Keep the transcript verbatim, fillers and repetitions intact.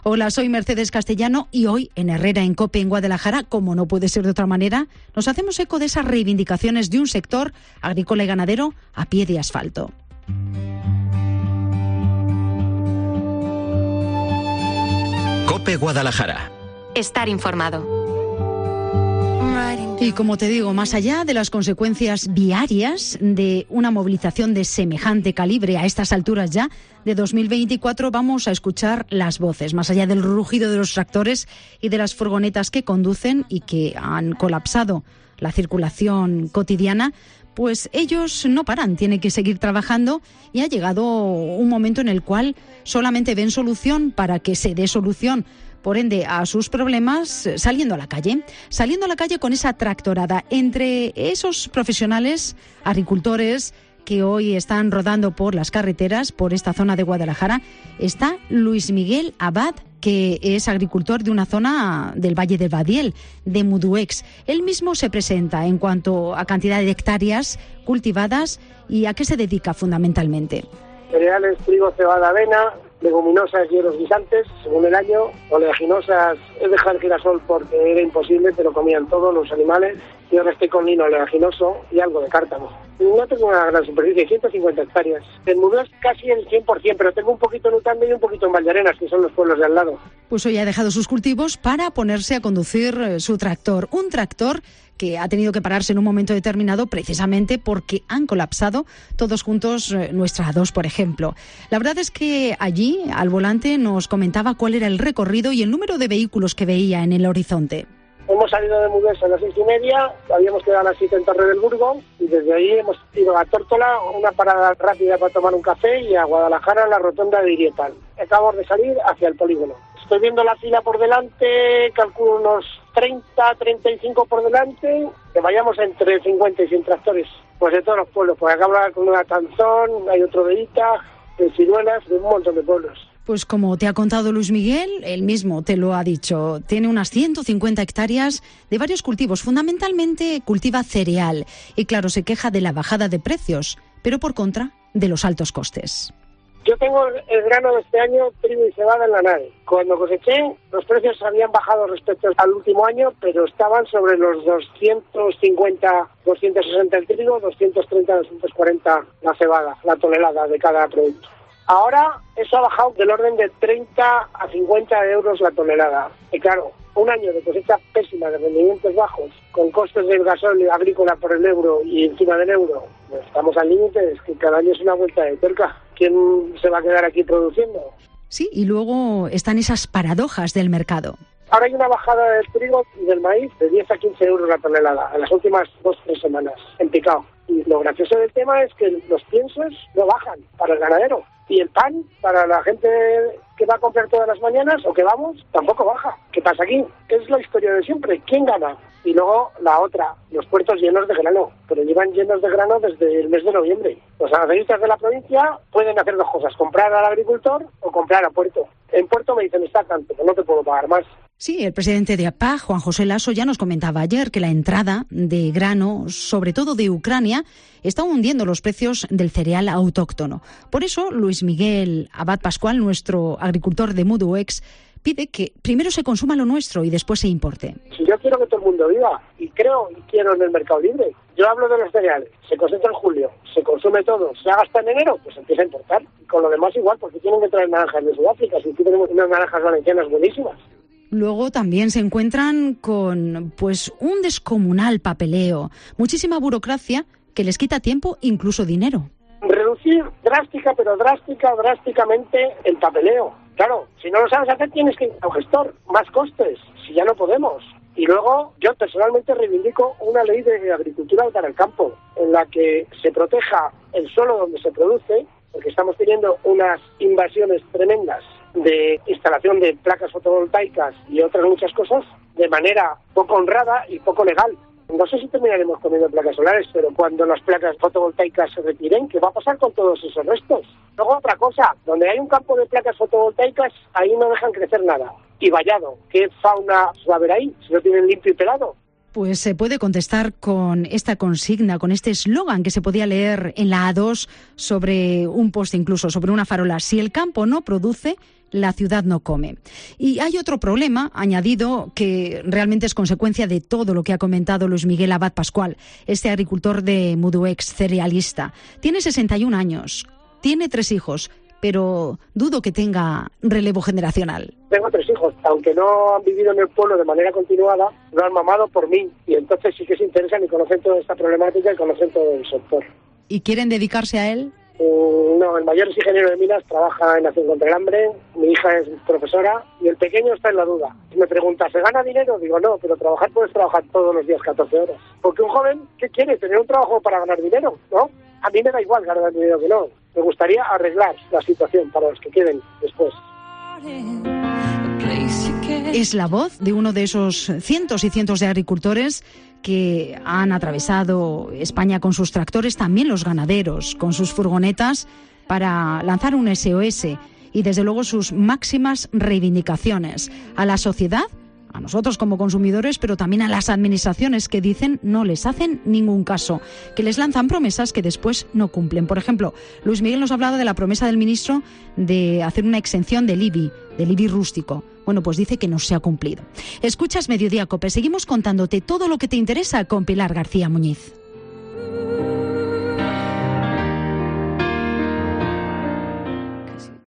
Hola, soy Mercedes Castellano y hoy en Herrera en COPE en Guadalajara, como no puede ser de otra manera, nos hacemos eco de esas reivindicaciones de un sector agrícola y ganadero a pie de asfalto. COPE Guadalajara. Estar informado. Y como te digo, más allá de las consecuencias viarias de una movilización de semejante calibre a estas alturas ya de dos mil veinticuatro, vamos a escuchar las voces, más allá del rugido de los tractores y de las furgonetas que conducen y que han colapsado la circulación cotidiana. Pues ellos no paran, tienen que seguir trabajando y ha llegado un momento en el cual solamente ven solución para que se dé solución, por ende, a sus problemas saliendo a la calle, saliendo a la calle con esa tractorada. Entre esos profesionales, agricultores que hoy están rodando por las carreteras, por esta zona de Guadalajara, está Luis Miguel Abad, que es agricultor de una zona del Valle del Badiel, de Muduex. Él mismo se presenta en cuanto a cantidad de hectáreas cultivadas y a qué se dedica fundamentalmente. Cereales, trigo, cebada, avena, leguminosas, hierbas guisantes, según el año, oleaginosas. He dejado el girasol porque era imposible, pero comían todos los animales. Y ahora estoy con lino oleaginoso y algo de cártamo. No tengo una gran superficie, ciento cincuenta hectáreas. En Muduex casi el cien por ciento, pero tengo un poquito en Utande y un poquito en Valllarenas, que son los pueblos de al lado. Pues hoy ha dejado sus cultivos para ponerse a conducir su tractor. Un tractor que ha tenido que pararse en un momento determinado precisamente porque han colapsado todos juntos nuestra A dos, por ejemplo. La verdad es que allí, al volante, nos comentaba cuál era el recorrido y el número de vehículos que veía en el horizonte. Hemos salido de Muduex a las seis y media, habíamos quedado a las siete en Torre del Burgo y desde ahí hemos ido a Tórtola, una parada rápida para tomar un café, y a Guadalajara, la rotonda de Iriepal. Acabamos de salir hacia el polígono. Estoy viendo la fila por delante, calculo unos treinta, treinta y cinco por delante, que vayamos entre cincuenta y cien tractores, pues de todos los pueblos, porque acá hablar con una Tanzón, hay otro de Ita, de Ciruelas, de un montón de pueblos. Pues como te ha contado Luis Miguel, él mismo te lo ha dicho, tiene unas ciento cincuenta hectáreas de varios cultivos, fundamentalmente cultiva cereal, y claro, se queja de la bajada de precios, pero por contra, de los altos costes. Yo tengo el grano de este año, trigo y cebada en la nave. Cuando coseché, los precios habían bajado respecto al último año, pero estaban sobre los doscientos cincuenta, doscientos sesenta el trigo, doscientos treinta, doscientos cuarenta la cebada, la tonelada de cada producto. Ahora eso ha bajado del orden de treinta a cincuenta euros la tonelada. Y claro, un año de cosecha pésima, de rendimientos bajos, con costes del gasóleo agrícola por el euro y encima del euro, pues estamos al límite, es que cada año es una vuelta de tuerca. ¿Quién se va a quedar aquí produciendo? Sí, y luego están esas paradojas del mercado. Ahora hay una bajada del trigo y del maíz de diez a quince euros la tonelada en las últimas dos o tres semanas, en picado. Y lo gracioso del tema es que los piensos no bajan para el ganadero. Y el pan, para la gente que va a comprar todas las mañanas, o que vamos, tampoco baja. ¿Qué pasa aquí? Es la historia de siempre. ¿Quién gana? Y luego la otra, los puertos llenos de grano, pero llevan llenos de grano desde el mes de noviembre. Los ganaderistas de la provincia pueden hacer dos cosas, comprar al agricultor o comprar a puerto. En puerto me dicen, está tanto, no te puedo pagar más. Sí, el presidente de A P A, Juan José Lasso, ya nos comentaba ayer que la entrada de grano, sobre todo de Ucrania, está hundiendo los precios del cereal autóctono. Por eso, Luis Miguel Abad Pascual, nuestro agricultor de Muduex, pide que primero se consuma lo nuestro y después se importe. Si yo quiero que todo el mundo viva, y creo y quiero en el mercado libre, yo hablo de los cereales, se cosecha en julio, se consume todo, se haga hasta en enero, pues empieza a importar. Y con lo demás igual, porque tienen que traer naranjas de Sudáfrica, si aquí tenemos unas naranjas valencianas buenísimas. Luego también se encuentran con pues un descomunal papeleo, muchísima burocracia que les quita tiempo, incluso dinero. Reducir drástica, pero drástica, drásticamente el papeleo. Claro, si no lo sabes hacer tienes que ir a un gestor, más costes, si ya no podemos. Y luego yo personalmente reivindico una ley de agricultura para el campo, en la que se proteja el suelo donde se produce, porque estamos teniendo unas invasiones tremendas de instalación de placas fotovoltaicas y otras muchas cosas de manera poco honrada y poco legal. No sé si terminaremos comiendo placas solares, pero cuando las placas fotovoltaicas se retiren, ¿qué va a pasar con todos esos restos? Luego otra cosa, donde hay un campo de placas fotovoltaicas, ahí no dejan crecer nada. Y vallado, ¿qué fauna va a haber ahí si no tienen limpio y pelado? Pues se puede contestar con esta consigna, con este eslogan que se podía leer en la A dos sobre un poste, incluso sobre una farola. Si el campo no produce, la ciudad no come. Y hay otro problema añadido que realmente es consecuencia de todo lo que ha comentado Luis Miguel Abad Pascual, este agricultor de Muduex, cerealista. Tiene sesenta y un años, tiene tres hijos, pero dudo que tenga relevo generacional. Tengo tres hijos, aunque no han vivido en el pueblo de manera continuada, lo han mamado por mí, y entonces sí que se interesan y conocen toda esta problemática y conocen todo el sector. ¿Y quieren dedicarse a él? No, el mayor es ingeniero de minas, trabaja en Acción contra el Hambre, mi hija es profesora y el pequeño está en la duda. Si me pregunta, ¿se gana dinero? Digo, no, pero trabajar puedes trabajar todos los días catorce horas. Porque un joven, ¿qué quiere? ¿Tener un trabajo para ganar dinero? ¿No? A mí me da igual ganar dinero que no. Me gustaría arreglar la situación para los que queden después. Es la voz de uno de esos cientos y cientos de agricultores que han atravesado España con sus tractores, también los ganaderos con sus furgonetas, para lanzar un S O S y desde luego sus máximas reivindicaciones a la sociedad, a nosotros como consumidores, pero también a las administraciones que dicen no les hacen ningún caso, que les lanzan promesas que después no cumplen. Por ejemplo, Luis Miguel nos ha hablado de la promesa del ministro de hacer una exención del I B I, del I B I rústico. Bueno, pues dice que no se ha cumplido. Escuchas Mediodía Cope, seguimos contándote todo lo que te interesa con Pilar García Muñiz.